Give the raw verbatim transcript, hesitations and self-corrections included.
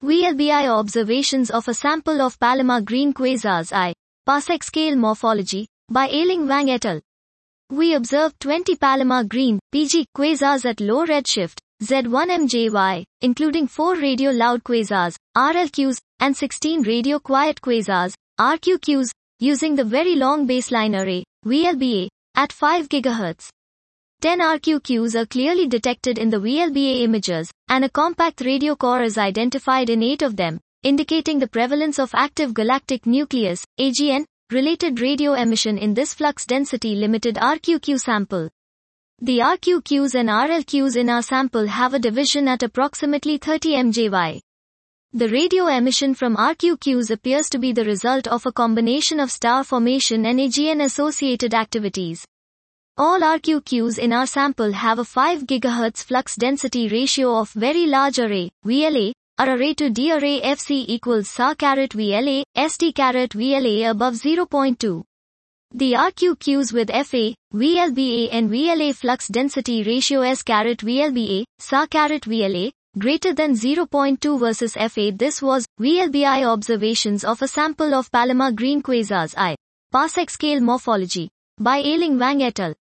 V L B I Observations of a Sample of Palomar Green Quasars I. Parsec Scale Morphology, by Ailing Wang et al. We observed twenty Palomar Green, P G, quasars at low redshift, Z one M J Y, including four radio loud quasars, R L Qs, and sixteen radio quiet quasars, R Q Qs, using the Very Long Baseline Array, V L B A, at five gigahertz. ten R Q Qs are clearly detected in the V L B A images, and a compact radio core is identified in eight of them, indicating the prevalence of active galactic nucleus, A G N, related radio emission in this flux density limited R Q Q sample. The R Q Qs and R L Qs in our sample have a division at approximately thirty M J Y. The radio emission from R Q Qs appears to be the result of a combination of star formation and A G N associated activities. All R Q Qs in our sample have a five gigahertz flux density ratio of Very Large Array, V L A, our array to D array F C equals S A caret V L A, S T caret V L A above zero point two. The R Q Qs with F A, V L B A and V L A flux density ratio S caret V L B A, S A caret V L A, greater than zero point two versus F A. This was V L B I Observations of a Sample of Palomar Green Quasars I. Parsec Scale Morphology, by Ailing Wang et al.